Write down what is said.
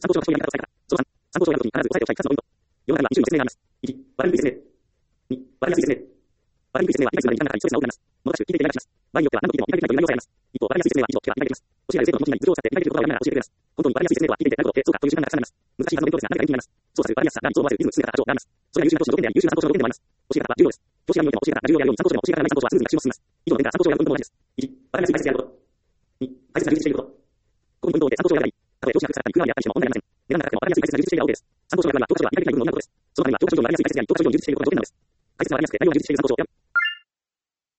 参考書が非常に難しいから。その3、参考書を読むときに必ず押さえておきたい2つのポイント。世の中には20の説明があります。1、わかりにくい説明。2、わかりやすい説明。わかりにくい説明は理解するまでに時間がかかり、ストレスが多くなります。もどかしく聞いていて理解します。場合によっては何度聞いても理解できないという内容さえあります。一方、わかりやすい説明は以上聞けば理解できます。教えられる生徒の気持ちに図を使って理解できることがやりながら教えてくれます。本当にわかりやすい説明とは聞いていて何度ってそうかという時間がたくさんなります。難しいはずの勉強ですが何か勉強になります。操作するわかりやすさが理想を思わせるリズム、進め方、があります。それが優秀な講師の条件であり、優秀な参考書の条件でもあります。教え方は重要です。教師がにおいても教え方が重要であるように、参考書でも教え方がない参考書はスムーズに学習も進みます。以上の点から参考書を選ぶポイントも同じです。1、わかりやすい解説であること。2、解説が充実していること。このポイントで参考書を選び、たとえ教師が腐ったり空があったりしても問題ありません。値段が高くてもわかりやすい解説が充実しているが OK です。参考書を選ぶは教科書が理解できない部分を補うことです。そのためには教科書上わかりやすい解説であり、教科書上にわかりやすい解説があり、教科書上に充実していることの条件なのです。解説がわかりやすくて内容が充実している参考書を選ぶ。